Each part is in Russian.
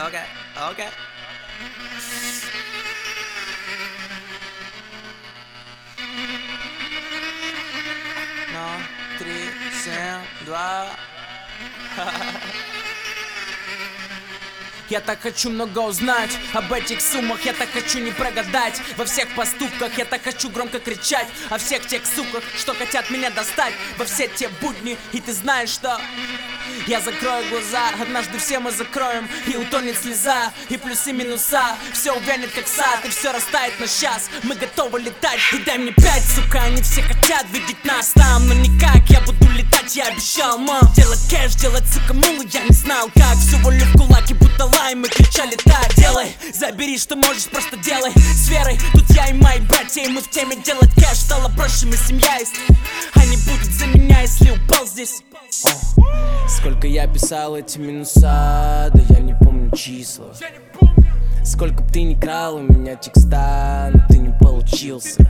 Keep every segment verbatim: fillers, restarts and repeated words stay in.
okay, okay. No, три, семь, два. Я так хочу много узнать об этих суммах. Я так хочу не прогадать во всех поступках. Я так хочу громко кричать о всех тех суках, что хотят меня достать во все те будни. И ты знаешь, что я закрою глаза, однажды все мы закроем, и утонет слеза, и плюсы и минуса. Все увянет как сад, и все растает, но сейчас мы готовы летать. И дай мне пять, сука, они все хотят видеть нас там, но никак, я буду летать, я обещал, мам. Делать кэш, делать, сука, мулы, я не знал как. Все волю в кулаки, будто лайм, мы кричали так. Делай, забери, что можешь, просто делай. С верой, тут я и мои братья, и мы в теме. Делать кэш стало проще, мы семья есть. Они будут за меня, если упал здесь. О, сколько я писал эти минуса, да я не помню числа. Сколько б ты ни крал у меня текста, но ты не получился.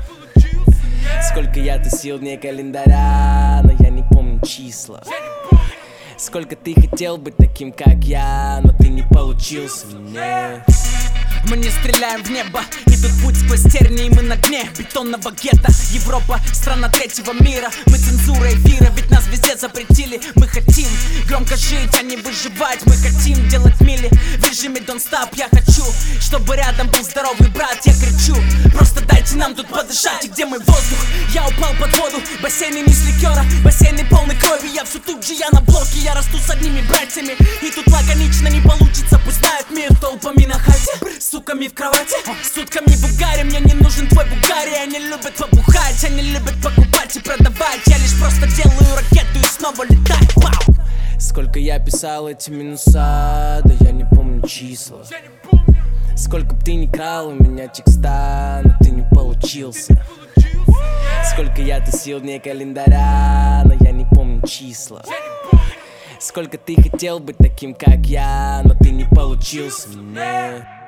Сколько я тусил дней календаря, но я не помню числа. Сколько ты хотел быть таким, как я, но ты не получился. Нет. Мы не стреляем в небо, и тут путь сквозь тернии, мы на дне бетонного гетто. Европа, страна третьего мира, мы цензура эфира, ведь нас везде запретили. Мы хотим громко жить, а не выживать, мы хотим делать мили в режиме don't stop. Я хочу, чтобы рядом был здоровый брат, я кричу, просто дайте нам тут подышать. И где мой воздух? Я упал под воду, бассейны не с ликера, бассейны полны крови. Я все тут же, я на блоке, я расту с одними братьями. И тут лаконично не получится, пусть знает мир толпами на хате, суками в кровати, сутками в угаре. Мне не нужен твой бугари. Они любят побухать, они любят покупать и продавать. Я лишь просто делаю ракету и снова летаю. Вау! Сколько я писал эти минуса, да я не помню числа. Сколько б ты ни крал у меня текста, но ты не получился. Сколько я тусил дней календаря, но я не помню числа. Сколько ты хотел быть таким, как я, но ты не получился. Нет.